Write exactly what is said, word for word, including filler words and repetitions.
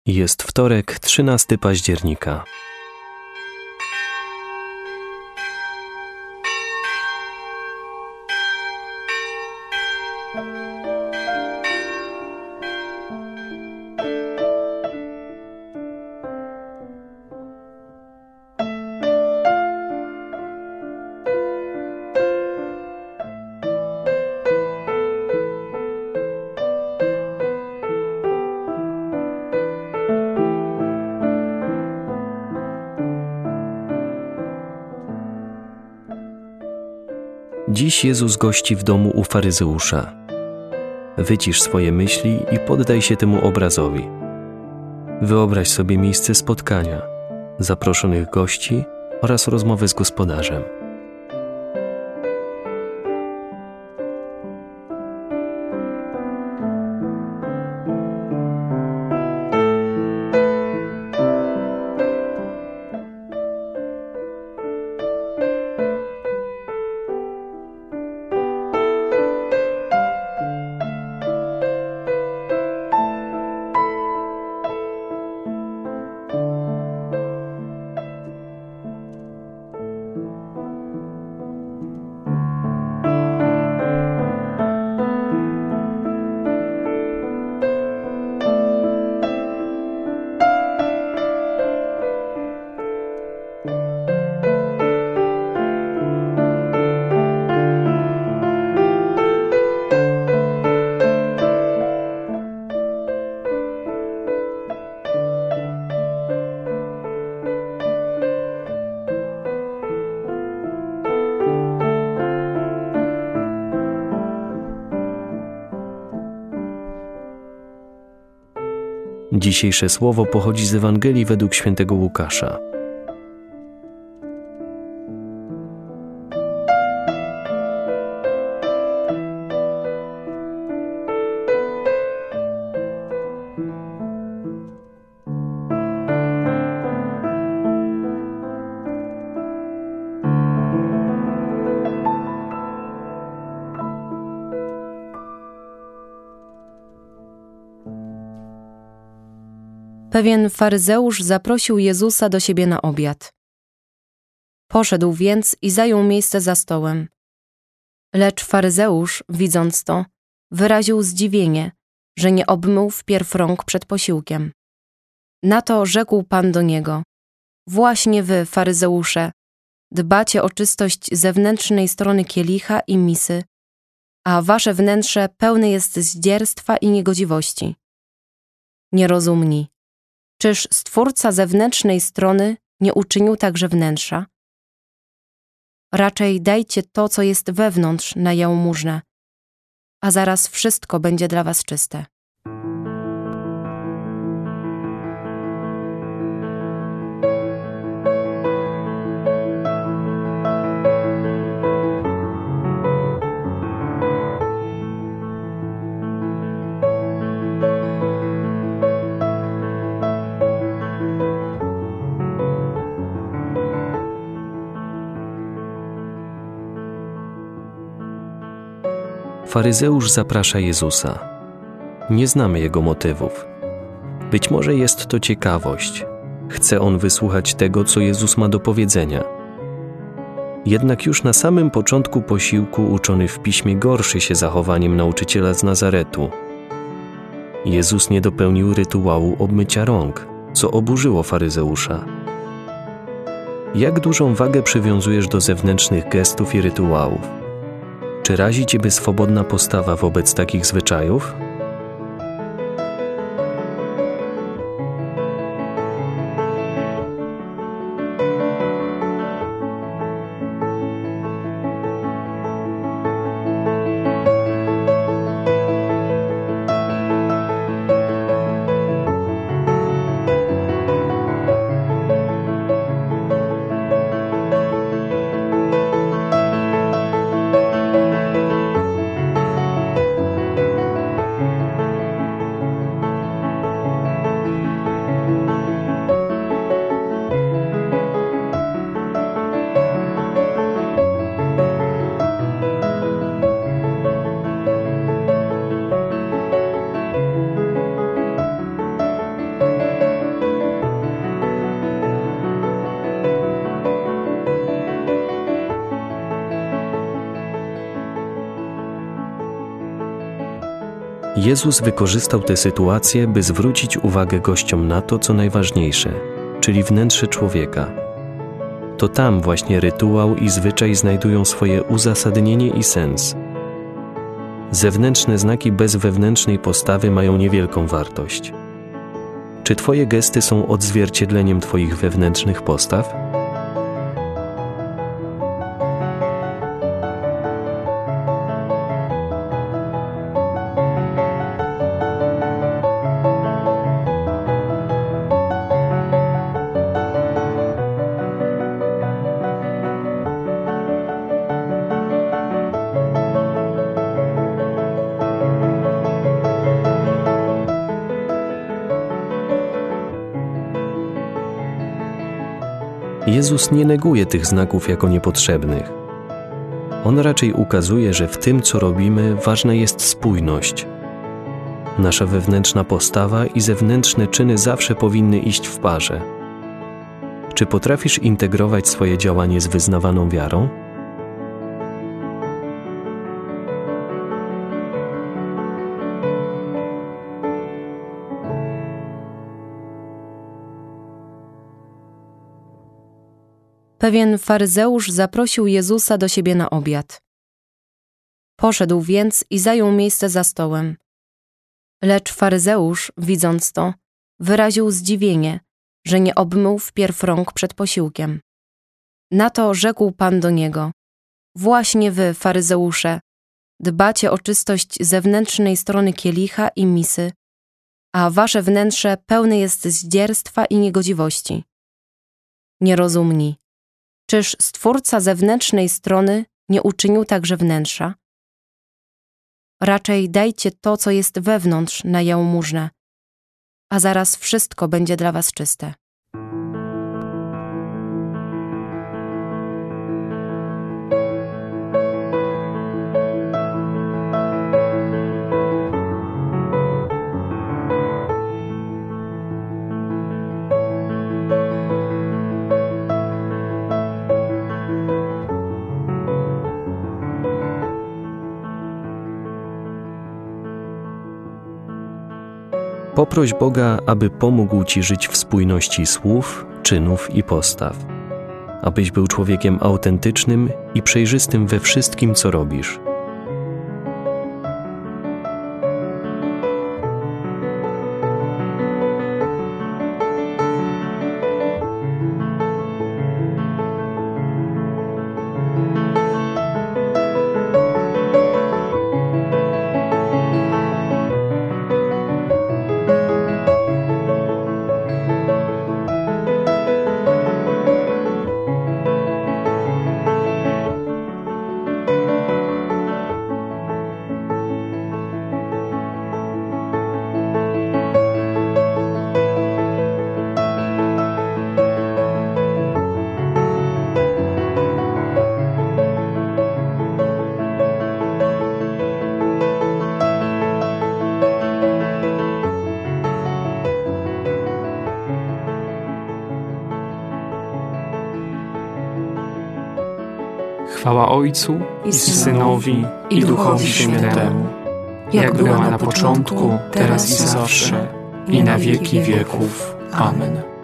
Jest wtorek, trzynastego października. Dziś Jezus gości w domu u faryzeusza. Wycisz swoje myśli i poddaj się temu obrazowi. Wyobraź sobie miejsce spotkania, zaproszonych gości oraz rozmowę z gospodarzem. Dzisiejsze słowo pochodzi z Ewangelii według świętego Łukasza. Pewien faryzeusz zaprosił Jezusa do siebie na obiad. Poszedł więc i zajął miejsce za stołem. Lecz faryzeusz, widząc to, wyraził zdziwienie, że nie obmył wpierw rąk przed posiłkiem. Na to rzekł Pan do niego: właśnie wy, faryzeusze, dbacie o czystość zewnętrznej strony kielicha i misy, a wasze wnętrze pełne jest zdzierstwa i niegodziwości. Nierozumni! Czyż Stwórca zewnętrznej strony nie uczynił także wnętrza? Raczej dajcie to, co jest wewnątrz, na jałmużnę, a zaraz wszystko będzie dla was czyste. Faryzeusz zaprasza Jezusa. Nie znamy jego motywów. Być może jest to ciekawość. Chce on wysłuchać tego, co Jezus ma do powiedzenia. Jednak już na samym początku posiłku uczony w piśmie gorszy się zachowaniem nauczyciela z Nazaretu. Jezus nie dopełnił rytuału obmycia rąk, co oburzyło faryzeusza. Jak dużą wagę przywiązujesz do zewnętrznych gestów i rytuałów? Czy razi ciebie swobodna postawa wobec takich zwyczajów? Jezus wykorzystał tę sytuację, by zwrócić uwagę gościom na to, co najważniejsze, czyli wnętrze człowieka. To tam właśnie rytuał i zwyczaj znajdują swoje uzasadnienie i sens. Zewnętrzne znaki bez wewnętrznej postawy mają niewielką wartość. Czy Twoje gesty są odzwierciedleniem Twoich wewnętrznych postaw? Jezus nie neguje tych znaków jako niepotrzebnych. On raczej ukazuje, że w tym, co robimy, ważna jest spójność. Nasza wewnętrzna postawa i zewnętrzne czyny zawsze powinny iść w parze. Czy potrafisz integrować swoje działanie z wyznawaną wiarą? Pewien faryzeusz zaprosił Jezusa do siebie na obiad. Poszedł więc i zajął miejsce za stołem. Lecz faryzeusz, widząc to, wyraził zdziwienie, że nie obmył wpierw rąk przed posiłkiem. Na to rzekł Pan do niego: właśnie wy, faryzeusze, dbacie o czystość zewnętrznej strony kielicha i misy, a wasze wnętrze pełne jest zdzierstwa i niegodziwości. Nierozumni. Czyż Stwórca zewnętrznej strony nie uczynił także wnętrza? Raczej dajcie to, co jest wewnątrz, na jałmużnę, a zaraz wszystko będzie dla was czyste. Poproś Boga, aby pomógł Ci żyć w spójności słów, czynów i postaw. Abyś był człowiekiem autentycznym i przejrzystym we wszystkim, co robisz. Chwała Ojcu i Synowi i Duchowi Świętemu, jak była na początku, teraz i zawsze, i na wieki wieków. Amen.